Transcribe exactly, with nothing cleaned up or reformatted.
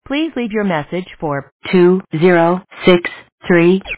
Please leave your message for two zero six three